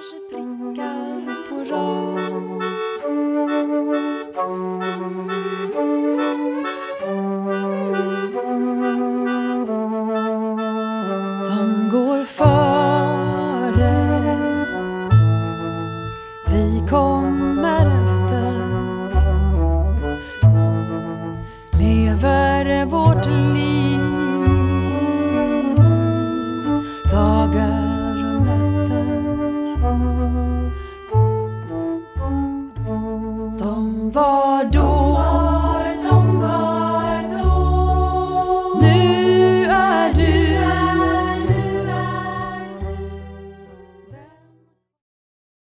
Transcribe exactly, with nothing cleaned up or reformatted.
kanske prickar på rad. De går före, vi kommer efter, lever vårt liv, dagar och nätter. De var då